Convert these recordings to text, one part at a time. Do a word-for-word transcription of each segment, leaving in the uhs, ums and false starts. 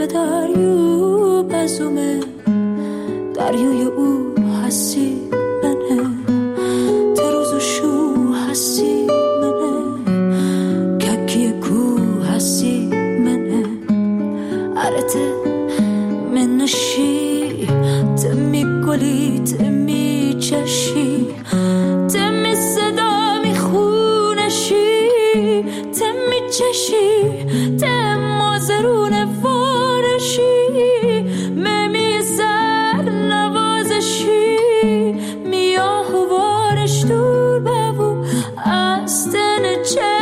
به دریو بزومه، دریوی او هستی منه، تروز و شو هستی منه، ککی کو هستی منه، عرته منشی تمی گلی تمی چشی تمی صدا می خونشی تمی چشی تم مازرون وارشی ممی سر نوازشی میاه و وارش دور ببو استن چش.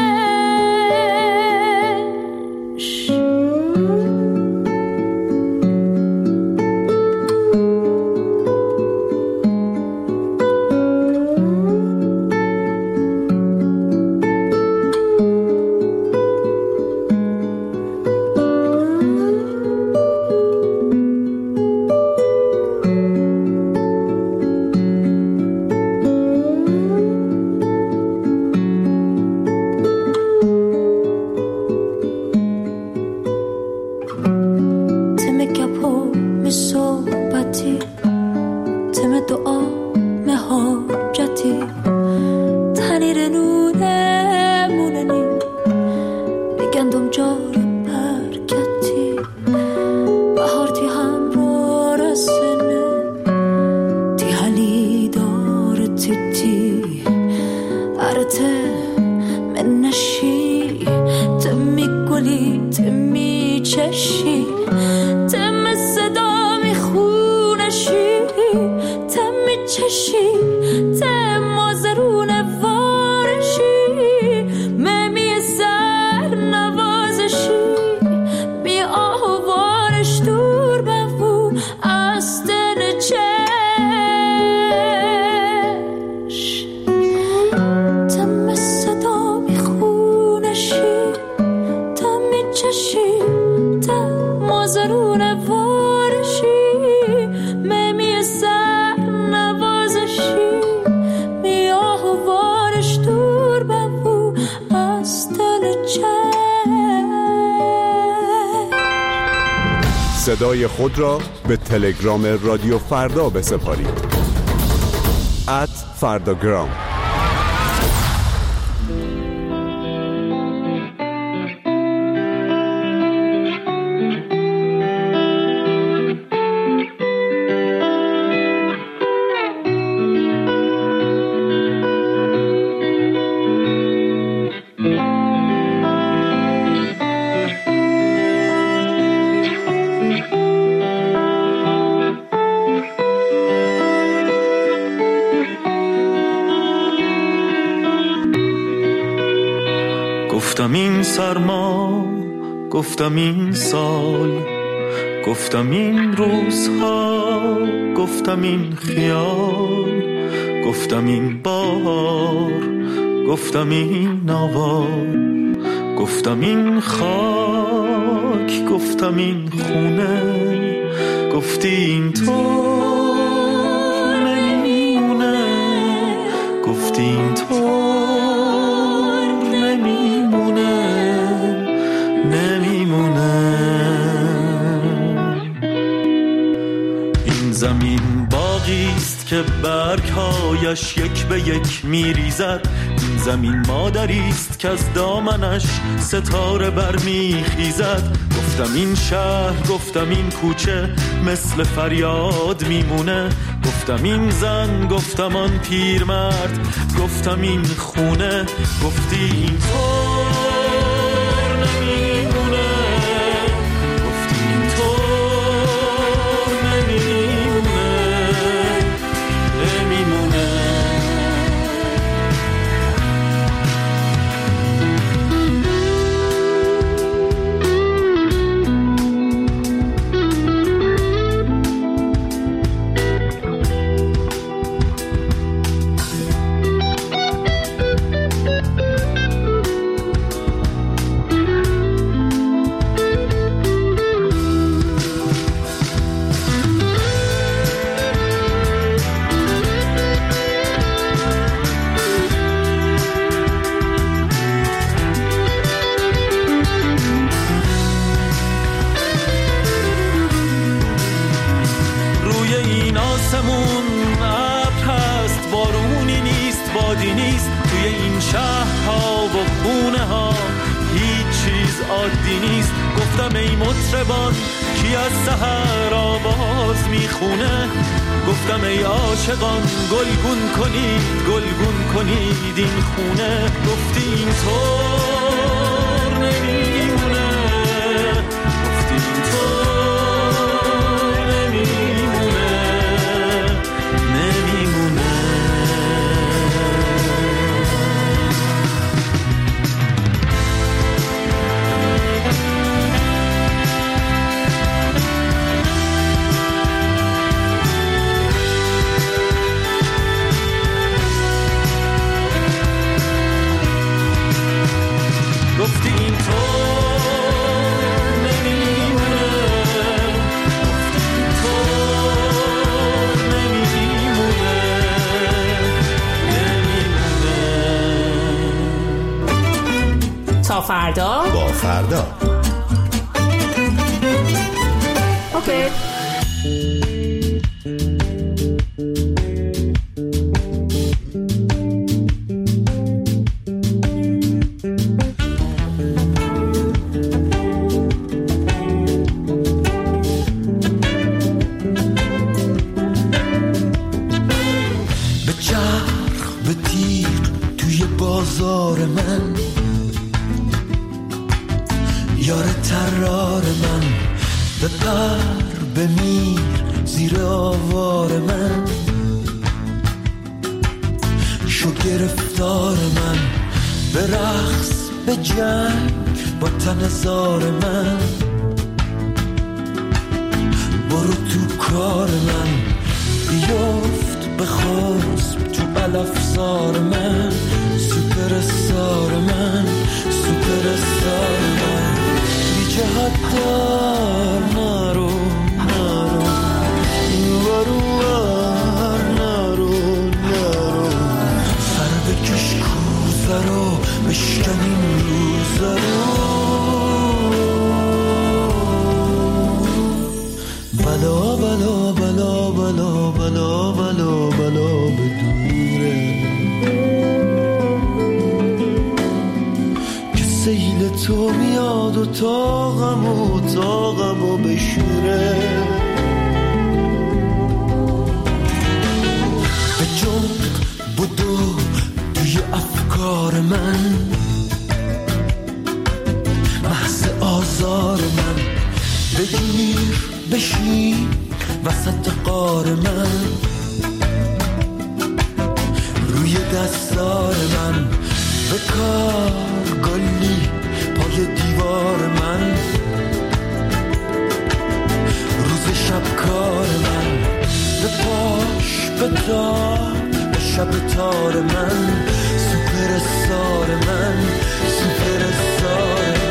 صدای خود را به تلگرام رادیو فردا بسپارید. ات فرداگرام. گفتم این سرما، گفتم این سال، گفتم این روزها، گفتم این خیال، گفتم این بار، گفتم این آوار، گفتم این خاک، گفتم این خونه، گفتی این طور نمیمونه، گفتی این طور زمین باغیست که برگ‌هایش یک به یک میریزد، این زمین مادریست که از دامنش ستاره برمیخیزد. گفتم این شهر، گفتم این کوچه مثل فریاد میمونه، گفتم این زن، گفتم آن پیرمرد، گفتم این خونه، گفتی این طور نمیمونه، گفتی این طور نمیمونه، نمیمونه. آسمون ابر هست، بارونی نیست، بادی نیست، توی این شهرها و خونه ها هیچ چیز عادی نیست. گفتم ای مطربان کی از سحر آواز میخونه، گفتم ای عاشقان گلگون کنید گلگون کنید این خونه. گفتی اینطور نمیمونه، گفتی اینطور نمیمونه نمیمونه. گفتی اینطور نمیمونه، گفتی اینطور نمیمونه نمیمونه. تا فردا با فردا. اوکی. بازار من یار ترار من، بپر بمیر زیر آوار من، شو گرفتار من، به رقص به جنگ با تن زار من، برو تو کار من، بیفت بخواسب تو الافزار من، سوپر استار من، سوپر استار من. بی جهت دار نرو نرو نرو نرو نرو، سر بکش کوزه رو بشکن این روزه رو. بلا بلا بلا بلا بلا بلا بلا بدوره که سیل تو میاد و تاقم و تاقم و بشوره. به جنب بدو توی افکار من، محض آزار من، بگیر بشین وسط قار من، روی دستار من، به کار گلی پای دیوار من، روز شب کار من، به پاش به تار به شب تار من، سوپر استار من، سوپر استار من.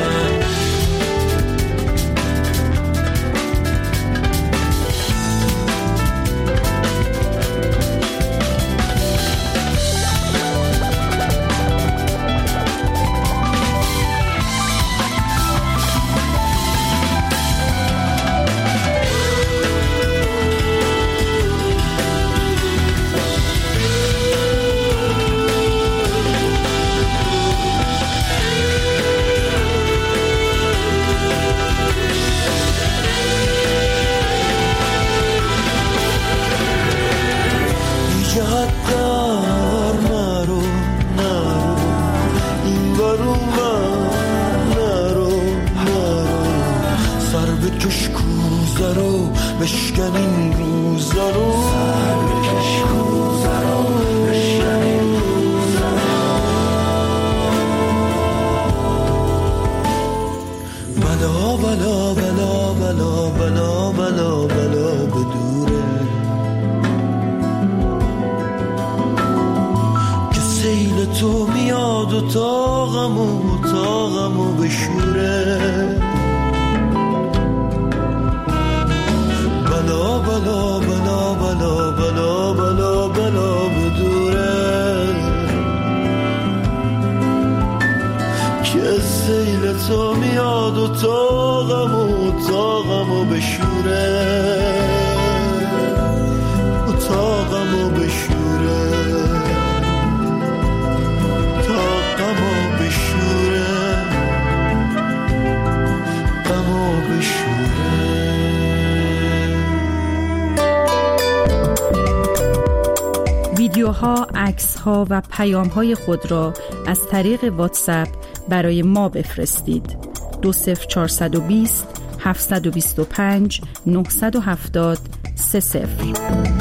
بشکن این روزا رو، سر بکش کوزه رو بشکن این روزا رو. بلا بلا بلا بلا بلا بلا بلا بدوره که سیل تو میاد و تاقم و تاقم و بشوره. بلا بلا بلا بلا بلا بلا بلا بدوره که سیل تو میاد و تاقم و تاقم و بشوره و ویدیوها، عکس‌ها و پیام‌های خود را از طریق واتساپ برای ما بفرستید. دو صفر چهارصد و بیست هفتصد و بیست و پنج نهصد و هفتاد سه صفر.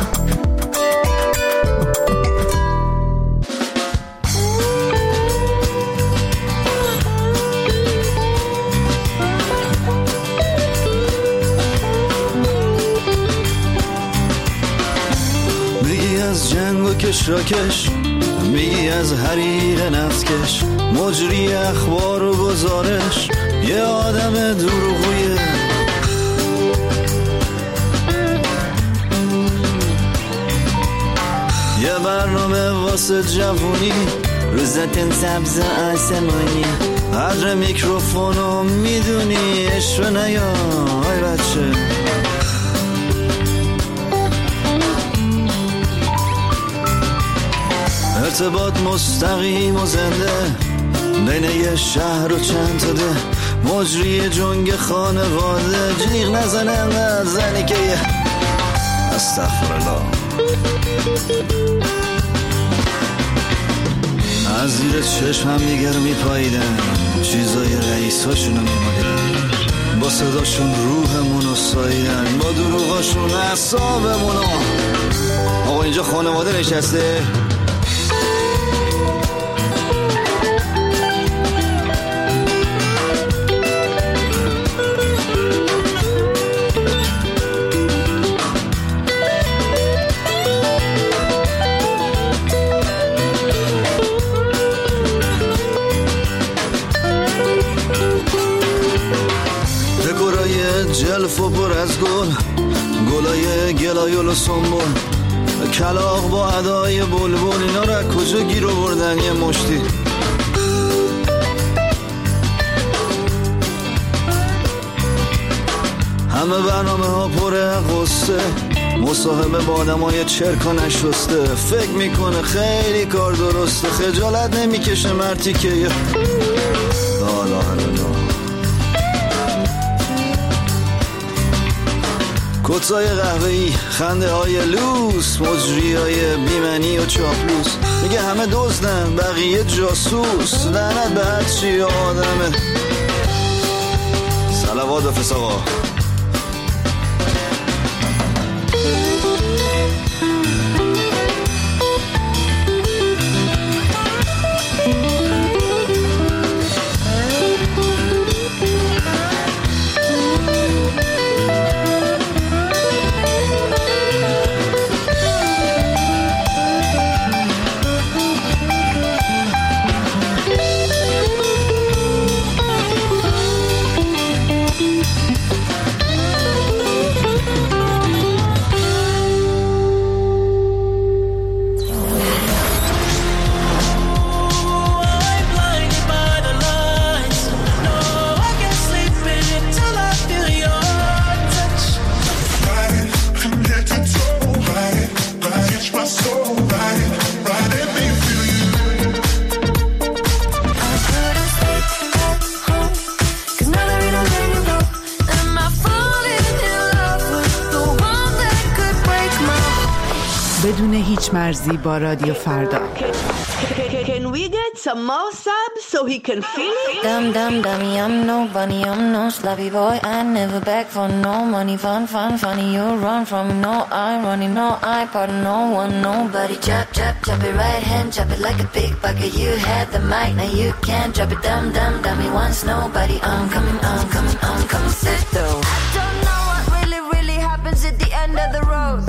از جنگ و کش را کش، میگی از حریق نفتکش، مجری اخبار و گزارش، یه آدم دروغویه. یه برنامه واسه جوونی، روزتن سبز آسمانی، قدر میکروفونو میدونی، عشق نیا ای بچه. ارتباط مستقیم و زنده بین یه شهر و چند تا ده، مجری جنگ خانواده، جیغ نزنه انقدر زنی که یه استغفرالله. از زیر چشم هم دیگر میپاییدن، چیزای رئیساشونو میمالیدن، با صداشون روحمونو ساییدن، با دروغاشون اعصابمونو. آقا اینجا خانواده نشسته، جلف و پر از گل، گلای گلایل و سنبول، کلاغ با ادای بلبل، اینا را کجا گیر آوردن یه مشتی. همه برنامه ها پر قصه، مصاحبه با آدم های چرک و نشسته، فکر میکنه خیلی کار درسته، خجالت نمیکشه مرتی که یه لا لا لا. کتای قهوه‌ای، خنده های لوس، مجری های بیمنی و چاپلوس، میگه همه دزدن بقیه جاسوس، لعنت به هر چی آدمه. صلوات و فساقا. بدون هیچ مرزی با رادیو فردا. Can we get some more subs so he can feel it? Dum dum dummy, I'm no bunny, I'm no sloppy boy. I never beg for no money, fun fun funny. You run from me, no I running, no I pardon no one, nobody. Chop chop chop it right hand, chop it like a big bucket. You had the mic, now you can't drop it. Dum dum dummy, once nobody. I'm coming, I'm coming, I'm coming. Sit though. I don't know what really really happens at the end of the road.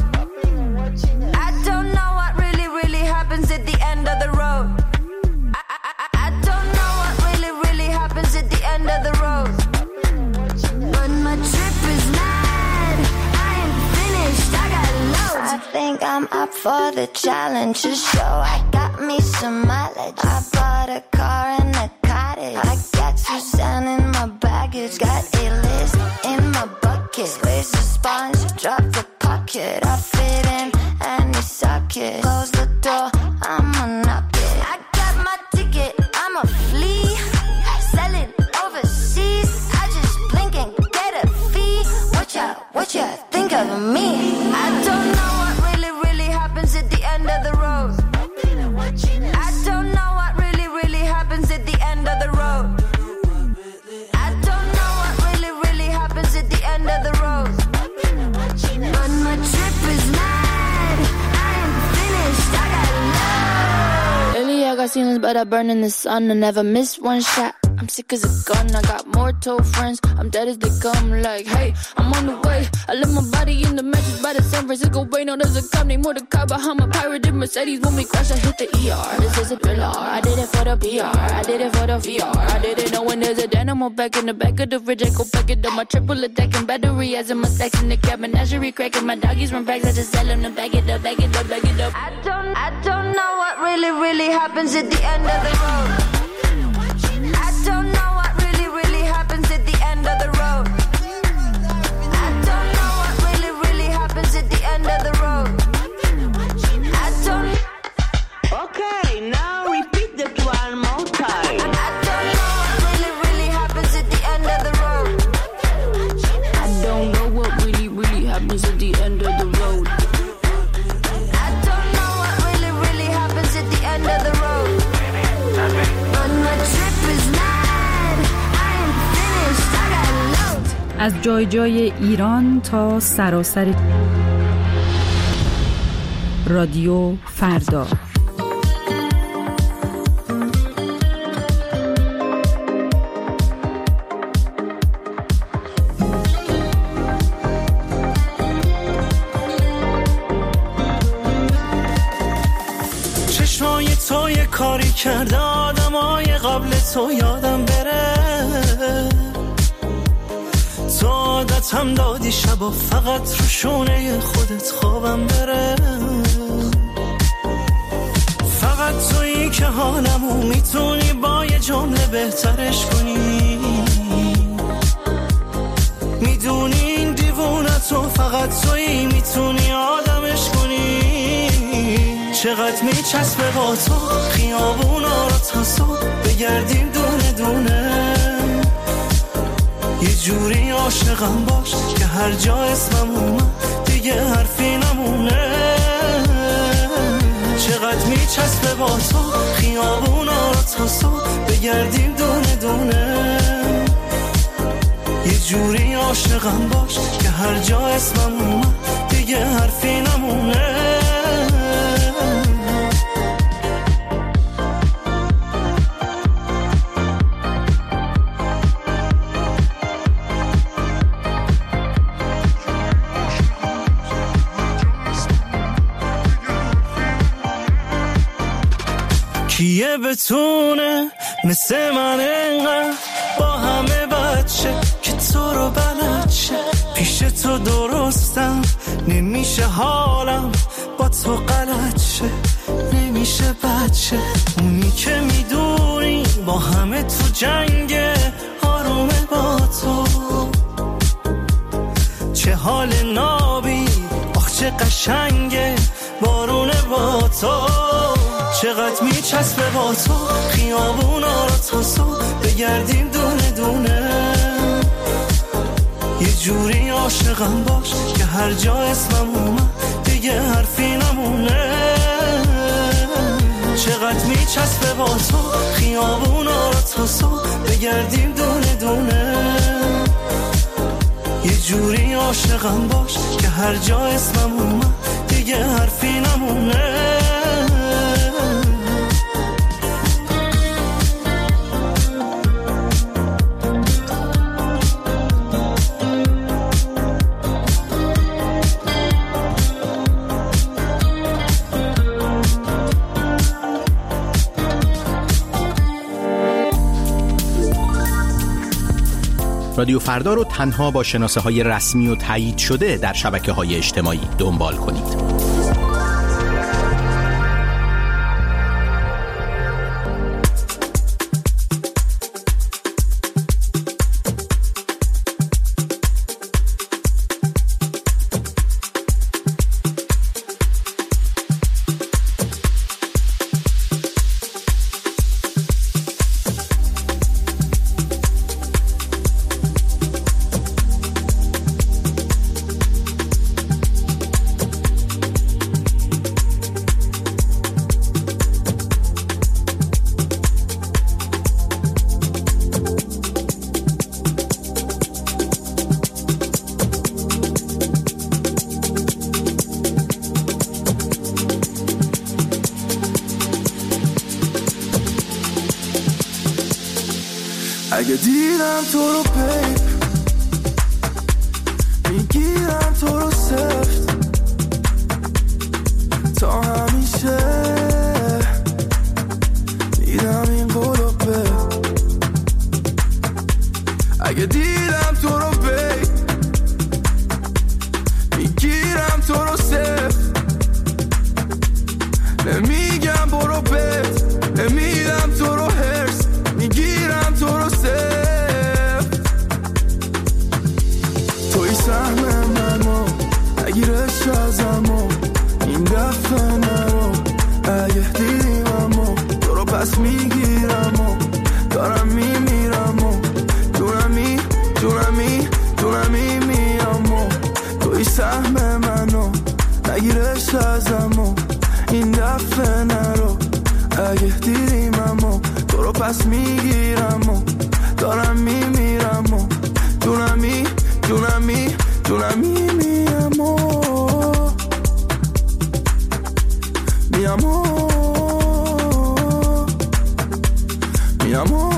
I don't know what really really happens at the end of the road. I, I, I, I don't know what really really happens at the end of the road. But my trip is mad. I ain't finished. I got loads. I think I'm up for the challenge. To show I got me some mileage. I bought a car and a cottage. I got Suzanne in my baggage. Got a list in my bucket. Squeeze the sponge, drop the pocket. I fit in any socket. Close the door, I'ma knock it. I got my ticket, I'm a flea. Selling overseas. I just blink and get a fee. What ya, what ya think of me? I don't know what really, really happens at the end of the road. feelings, but I burn in the sun. I never miss one shot. I'm sick as a gun. I got more told friends. I'm dead as they come. Like, hey, I'm on the way. I left my body in the mattress by the San Francisco Bay. No, there's a cop named Mordecai behind my pirated Mercedes. When we crash, I hit the E R. This is a thriller. I did it for the P R. I did it for the V R. I didn't know when there's a dynamo back in the back of the fridge. I go back it up. My triple attacking battery as in my stacks in the cab. Menagerie cracking. My doggies run packs. I just sell them to back it up, back it up, back it up. I don't, I don't know what really, really happens at the end of the road. I don't know what really, really happens at the end of the road. I don't know what really, really happens at the end of the road. I don't. Okay, now repeat that one more time. I don't know what really, really happens at the end of the road. I don't know what really, really happens at the end of the road. I don't know what really, really happens at the end of the road. But my trip is mad. I am finished. I got loads. از جای جای ایران تا سراسر رادیو فردا. چشمای تو یه کاری کرده آدمای قبل تو یادم بره تو عادتم دادی شبا فقط رو شونه خودت خوابم بره فقط تویی که حالمو میتونی با یه جمله بهترش کنی میدونی این دیوونتو فقط تویی میتونی آدمش کنی چقدر میچسبه با تو خیابونا رو تا صبح بگردیم دونه دونه یه جوری عاشقم باش که هر جا اسمم اومد دیگه حرفی نمونه چقدر میچسبه با تو خیابونا رو تا صبح بگردیم دونه دونه یه جوری عاشقم باش که هر جا اسمم اومد دیگه حرفی نمونه کیه بتونه مثل من انقدر با همه بچه که تو رو بلد شه پیش تو درستم نمیشه حالم با تو غلط شه نمیشه بچه اونی که میدونی با همه تو جنگه آرومه با تو چه حال نابی آخ چه قشنگه بارونه با تو چقدر میچسبه با تو خیابونا رو تا صبح بگردیم دونه دونه یه جوری عاشقم باش که هر جا اسمم اومد دیگه حرفی نمونه چقدر میچسبه با تو خیابونا رو تا صبح بگردیم دونه دونه یه جوری عاشقم باش که هر جا اسمم اومد دیگه حرفی نمونه رادیو فردا رو تنها با شناسه های رسمی و تایید شده در شبکه های اجتماعی دنبال کنید. دیدم تو رو بیب میگیرم تو رو سفت تا همیشه دیدم این قلوبه اگه دیدم تو رو بیب میگیرم تو رو سفت نمیگم برو بت نمیدم تو رو هرس میگیرم تو رو سفت توی سهم منو نگیرش ازمو این دفعه نرو اگه دیدیم امو تو رو پس میگیرم و دارم میمیرم و جونمی جونمی جونمی میامو توی سهم منو نگیرش ازمو این دفعه نرو اگه دیدیم امو تو رو پس میگیرم و دارم میمیرم و جونمی جونمی جونمی میامو میامو میامو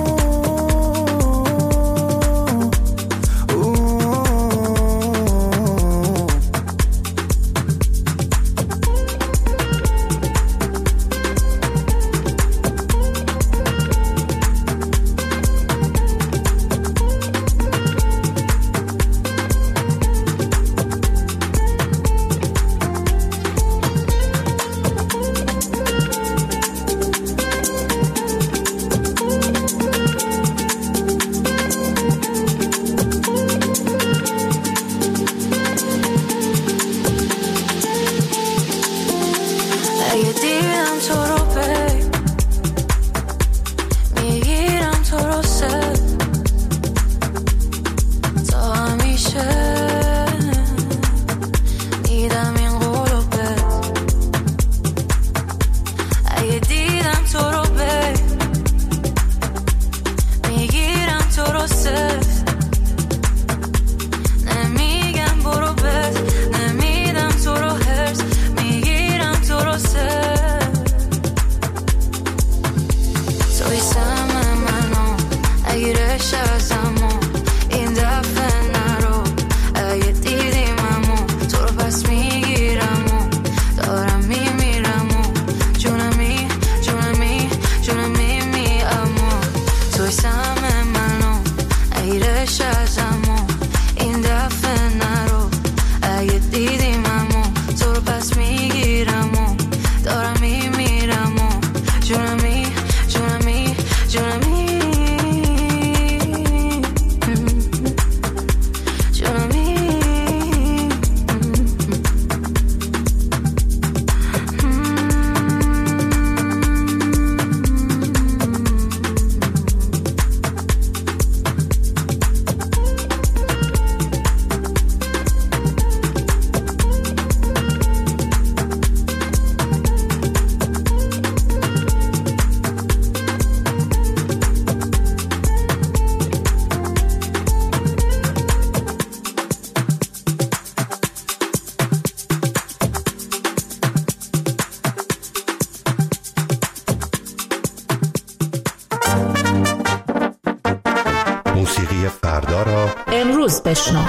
موسیقی فردا را امروز بشنو.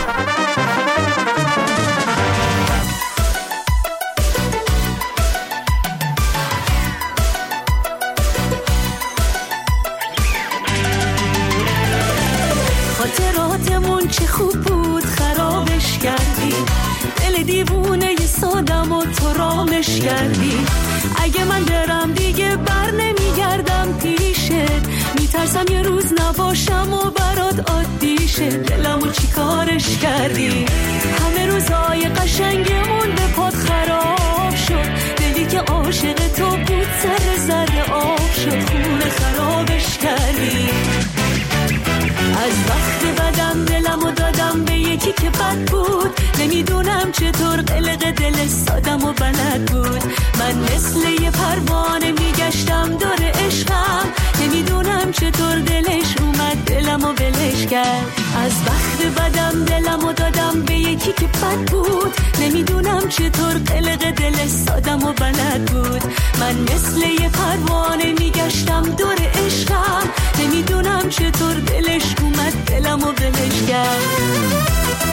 خاطراتمون چه خوب بود خرابش کردی، دل دیوونه ی سادم و تو رامش کردی. اگه من برم دیگه بر نمیگردم پیشت، میترسم یه روز نباشم و برات عادی شه. دلمو چی کارش کردی، همه روزای قشنگمون به پات خراب شد. دلی که عاشق تو بود سر زده آب شد، خونه خرابش کردی. از وقت بدم دلمو دادم به یکی که بد بود، نمیدونم چطور قلق دل سادم و بلد بود. من مثل یه پروانه میگشتم دور عشقم، نمیدونم نمیدونم چطور دلش اومد دلمو ولش کرد. از بخت بدم دلمو دادم به یکی که بد بود، نمیدونم چطور قلق دل سادمو بلد بود. من مثل یه پروانه میگشتم دور عشقم، نمیدونم چطور دلش اومد دلمو ولش کرد.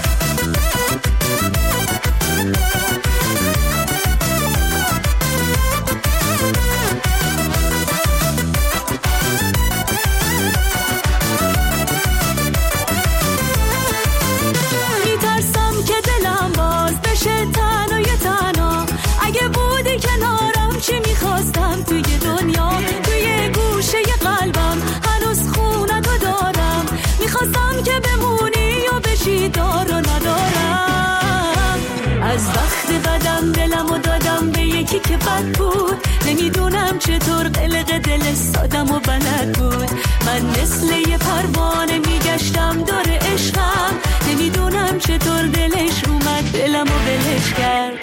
چه میخواستم توی دنیا، توی گوشه قلبم هنوز خونتو دارم، میخواستم که بمونی و بشی دار و ندارم. از وقت بدم دلمو دادم به یکی که بد بود، نمیدونم چطور قلق دل سادم و بلد بود. من مثل یه پروانه میگشتم دور عشقم، نمیدونم چطور دلش اومد دلمو ولش کرد.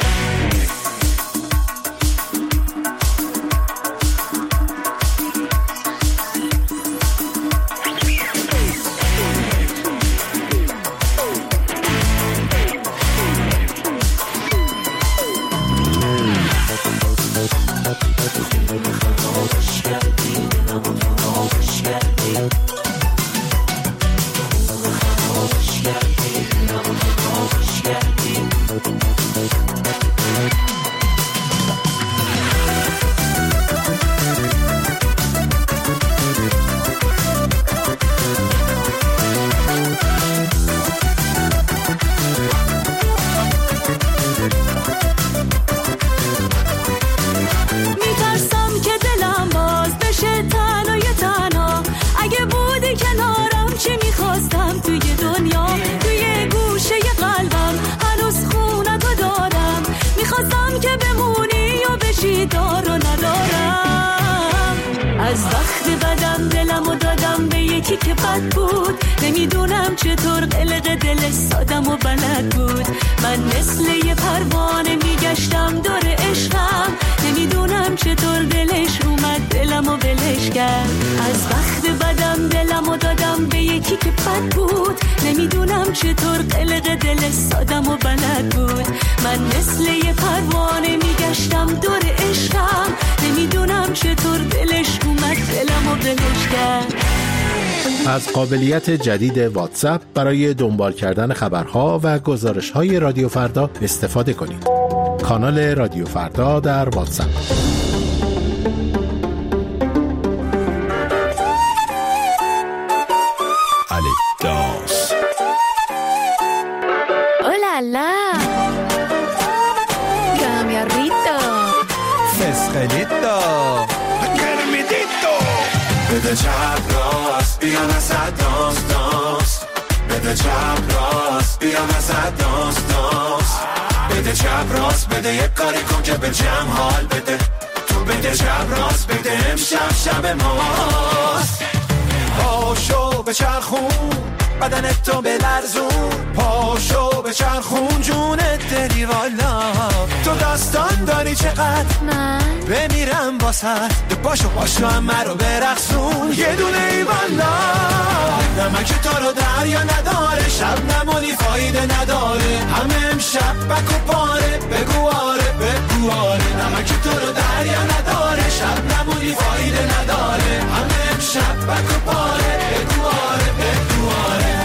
که بد بود، نمیدونم چطور قلق دل سادم و بلد بود. من مثل یه پروانه میگشتم دور عشقم، نمیدونم چطور دلش اومد دلمو ولش کرد. از وقت بدم دلمو دادم به یکی که بد بود، نمیدونم چطور قلق دل سادم و بلد بود. من مثل یه پروانه میگشتم دور عشقم، نمیدونم چطور دلش اومد دلمو ولش کرد. از قابلیت جدید واتساپ برای دنبال کردن خبرها و گزارش‌های رادیو فردا استفاده کنید. کانال رادیو فردا در واتساپ. Alex. Hola la. Cambiarrito. Fresquelito. Germidito. بده چپ راست بیا نزد داست داست، بده چپ راست بیا نزد داست داست، بده چپ راست بده یک کاری کن که به جمع حال بده. تو بده چپ راست بده امشب شب ماست. پاشو به چرخون بدنت تو بلرزون، پاشو به چرخون جونت دلی والا. تو داستان داری چقدر من بمیرم واسد، پاشو پاشو همه رو برقصون یه دونه ای والا. نمک تو رو دریا نداره، شب نمونی فایده نداره، همه امشب بک و پاره بگو آره بگو آره. نمک تو رو دریا نداره، شب نمونی فایده نداره، همه امشب بک و پاره بگو آره بگو آره.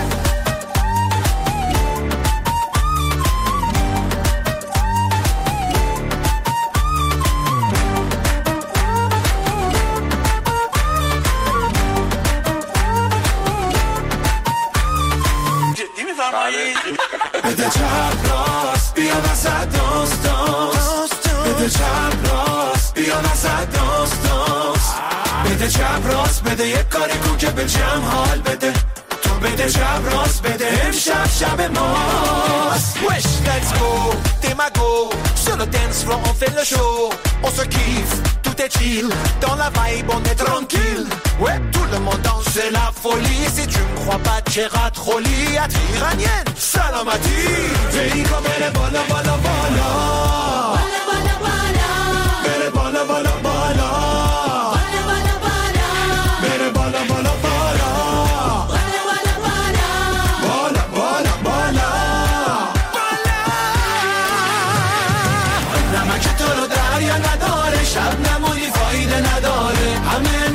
بده چپ راست بیا وسط داست داست، بده چپ راست بیا وسط داست داست، بده چپ راست بده یک کاری کن که به جمع حال بده. تو بده چپ راست بده امشب شب ماست. Wesh let's go, t'es ma go, sur le dance floor on fait le show, on se kiffe, tout est chill, dans la vibe on est tranquille. Ouais tout le monde danse c'est la folie, si tu me crois pas t'ira trop liat iranienne salamati. Vehico bene bola bola bola bola bola bola bene bola bola bola bola bola bola bene bola bola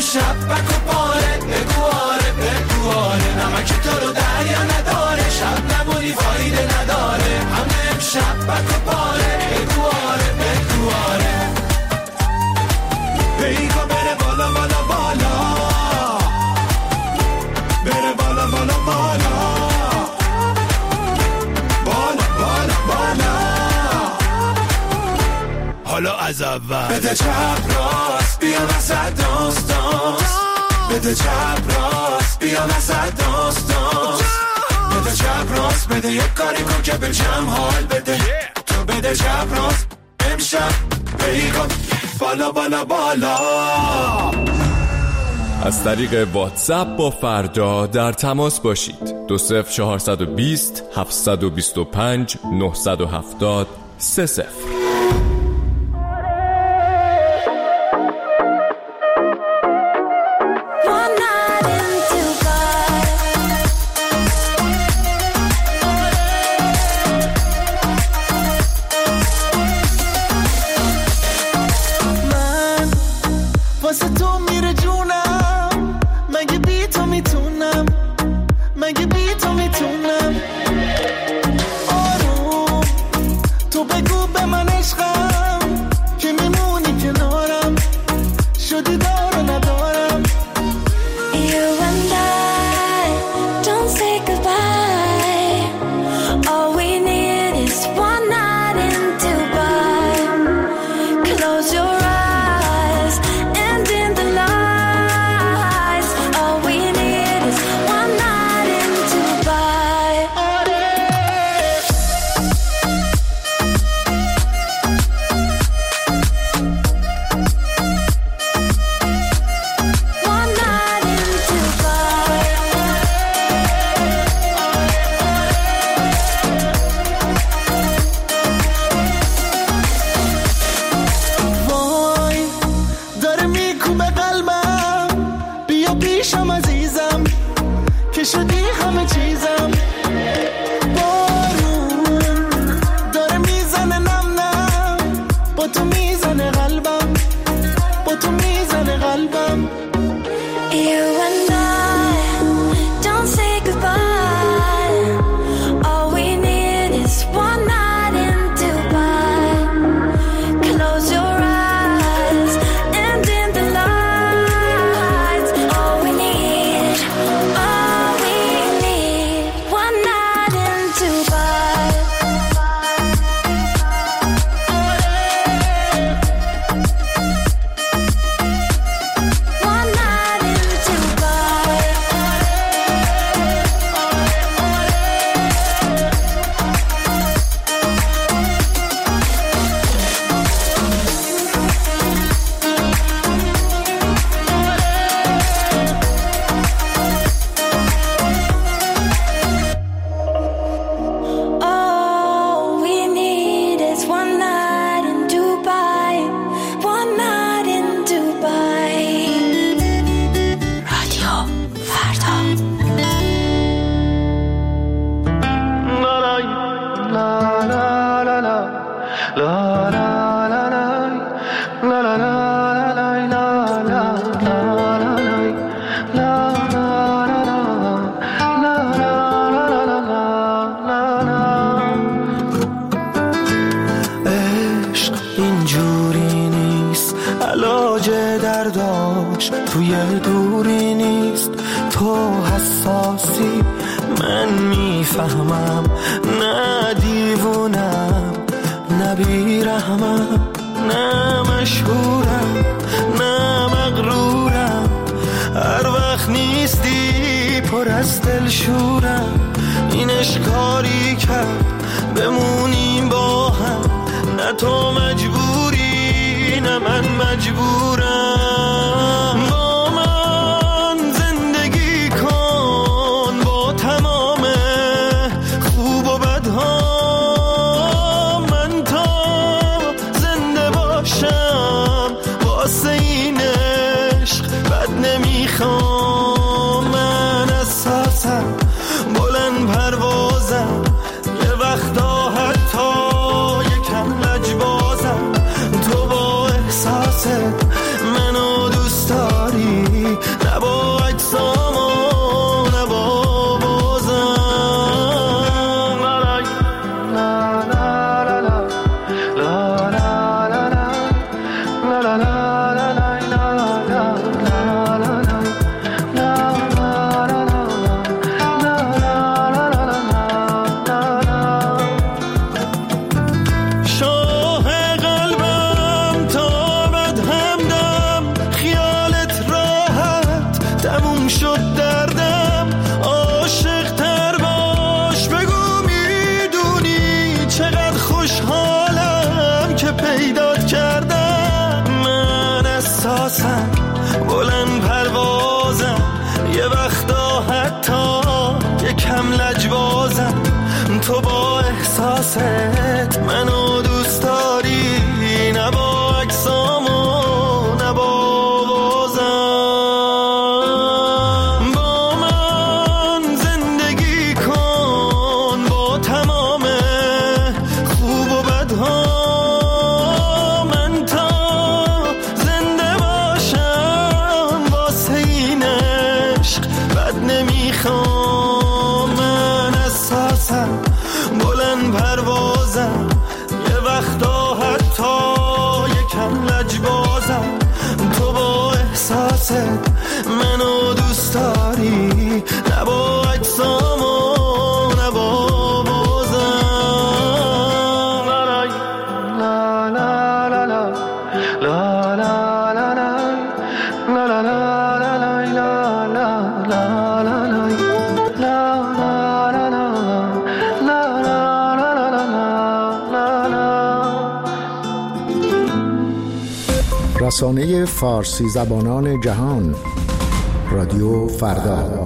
امشب بک و پاره بگواره بگواره نمک تو رو دریا نداره شب نمونی فایده نداره همه امشب بک و پاره بگواره بگواره بیگا بره بالا بالا بالا بره بالا بالا بالا بالا بالا بالا حالا از اول بده چپ راست بیا وسط داستان بده چپ راست بیا وسط داستان بده چپ راست بده یک کاری کن که به جمع حال بده تو بده چپ راست امشب بیگا بالا بالا بالا. از طریق واتساپ با فردا در تماس باشید. دو صفر چهارصد و بیست هفتصد و بیست و پنج نهصد و هفتاد سه صفر. خوشحالم که پیدات کردم. من احساسم بلند پروازم، یه وقتا حتی یکم لجبازم. تو با احساست منو دوست داری، نه با عکسام و نه با آوازم. با من زندگی کن با تمام خوب و بدها، من تا زنده باشم واسه این عشق بد نمیخوام. من احساسم بلند پروازم، یه وقتا حتی یکم لجبازم. تو با احساست منو دوست داری، نه با عکسام و نه با آوازم. لا لا لا لا لا لا لا لا لا لا لا لا رسانه فارسی زبانان جهان، رادیو فردا.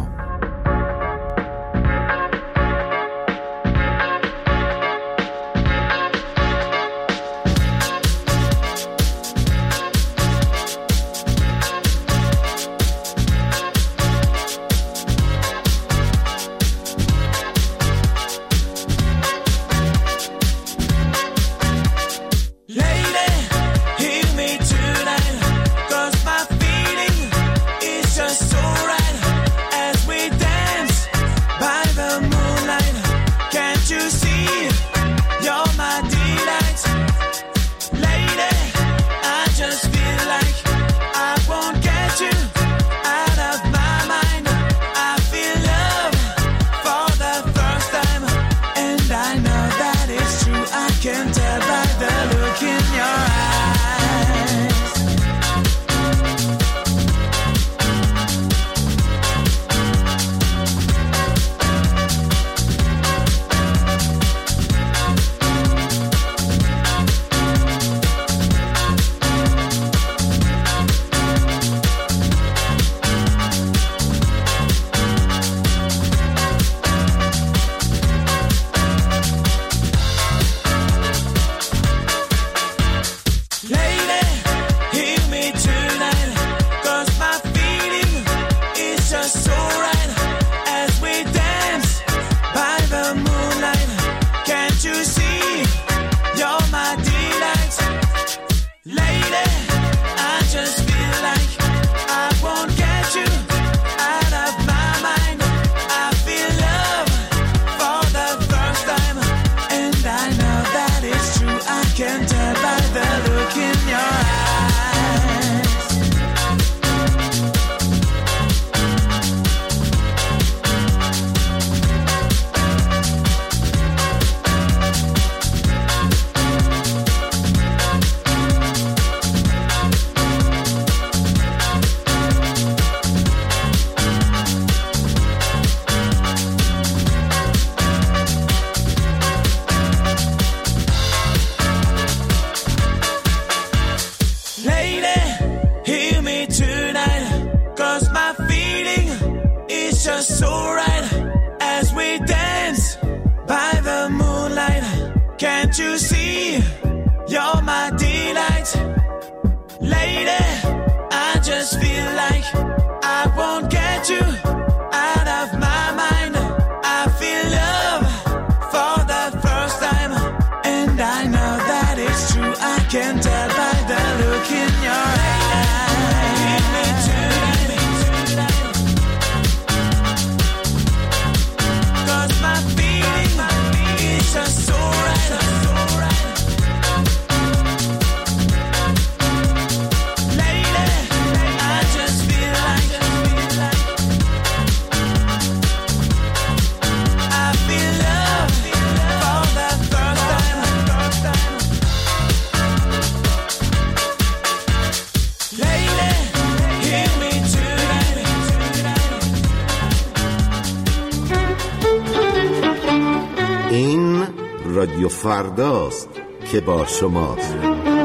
رادیو فرداست که با شماست.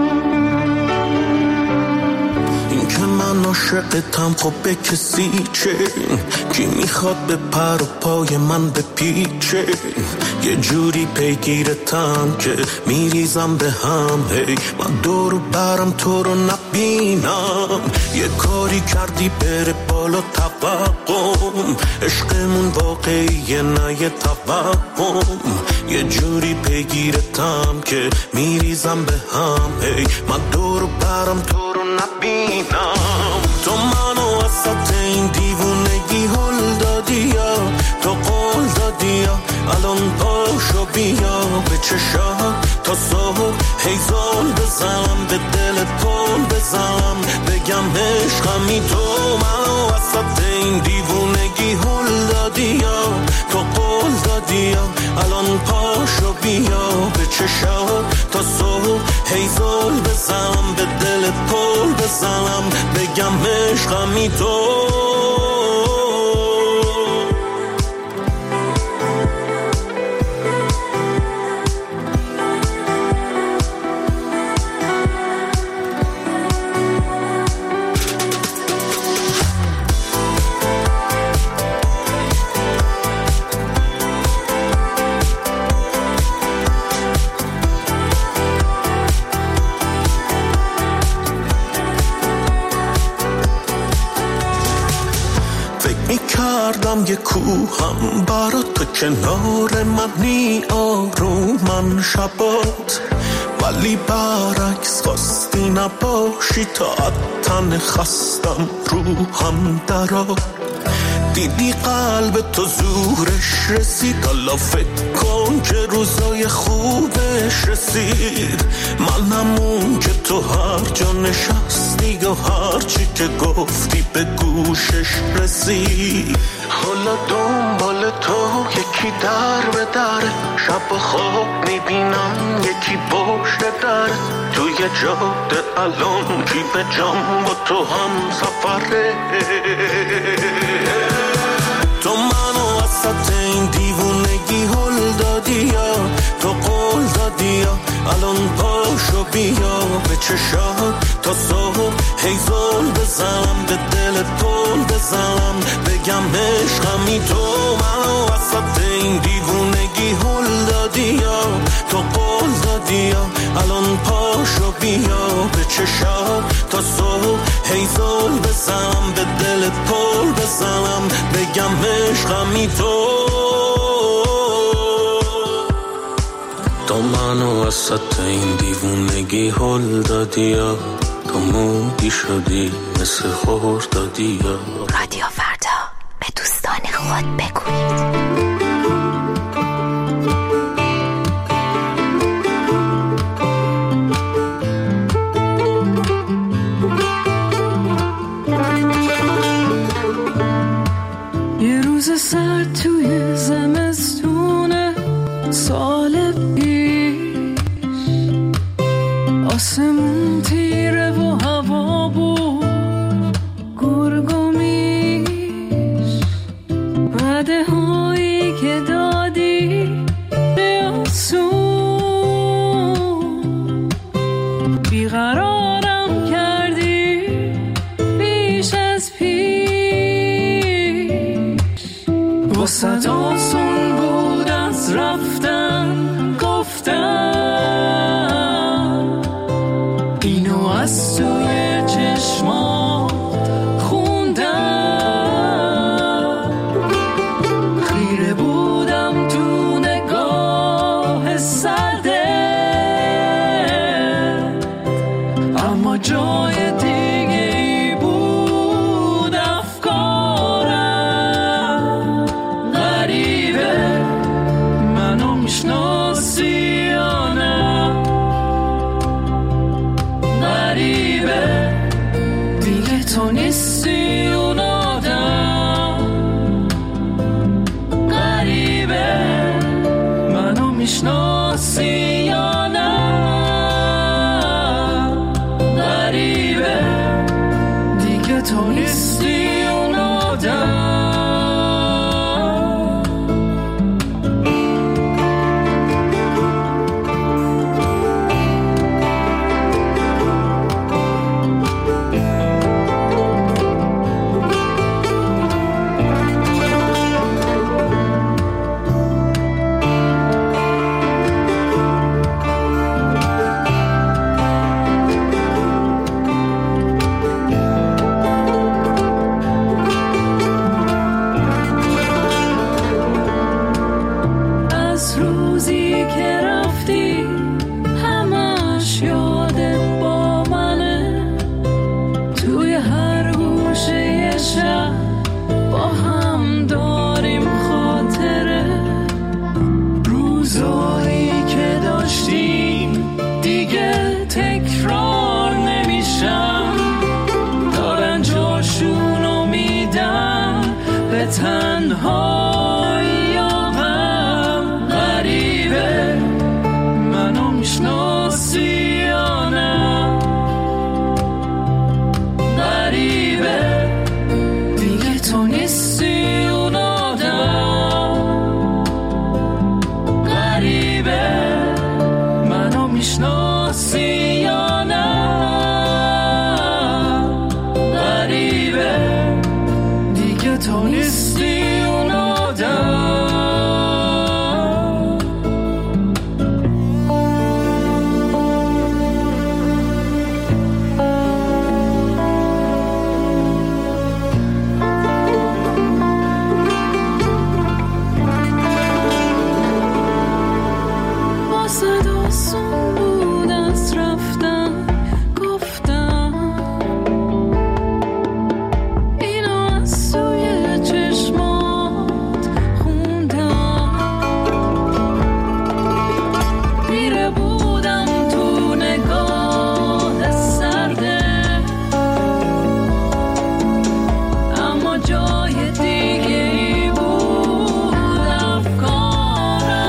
این که من عاشقتم خب به کسی چه؟ کی میخواد به پر و پای من بپیچه؟ یه جوری پیگیرتم که میریزم به هم. هی من دورو برم تو رو نبینم. یه کاری کردی بره بالا توقم. عشقمون واقعیه نه یه توهم. یه جوری پیگیرتم که میریزم به هم. هی من دورو برم تو رو نبینم. تو منو وسط این دیوونگی هل دادی یا تو قول دادی یا الان پاشو بیا به چشات تا صبح هیزال بزنم به دل پل بزنم بگم عشقمی. تو منو وسط این دیوونگی هل دادی یا تو قول دادی یا الان پاشو بیا به چشات تا صبح هیزال بزنم به دل پل بزنم بگم عشقمی. تو کردم یه کوهم برا تو کنار منی آرومن شبات. ولی برعکس خواستی نباشی تا تن خستم روحم درا. دیدی قلب تو زورش رسید حالا فکر کن که روزای خوبش رسید. منم اون که تو هر جا نشستی و هر چی که گفتی به گوشش رسید. حالا دنبال تو یکی در به در شب و خواب میبینم یکی پشت در. توی جاده الان کی به جام با تو هم سفره. تو منو وسط این دیوونگی هل دادی یا تو قول دادی یا الان پاشو بیا به چشات تا صبح هیزال بزنم به دل پل بزنم بگم عشقمی. تو منو وسط این دیوونگی هل دادی یا تو قول دادی یا الان پاشو بیا به چشات تا صبح هیزال بزنم به دل پل بزنم بگم عشقمی. تو تو منو وسط این دیوونگی هل دادی یا تو مودی شدی مثل خور دادی یا. رادیو فردا به دوستان خود بگویید. یه روز سرد توی زمستونه سال پیش آسمون تیره و هوا بود گرگومیش. وعده هایی که دادی به آسون بیقرارم کردی بیش از پیش. وسط آسون بود از رفتن گفتم اینو از توی چشمات خوندم. خیره بودم تو نگاه سرده اما جای دیگه ای بود افکارم. غریبه منو میشناسی یا نه؟ غریبه دیگه تو نیستی اون آدم. غریبه منو میشناسی یا نه؟ غریبه دیگه تو نیستی اون آدم. میشناسی یا نه؟ غریبه دیگه تو نیستی اون آدم. غریبه منو میشناسی یا نه؟ غریبه دیگه تو نیستی اون آدم.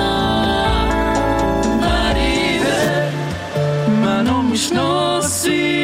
میشناسی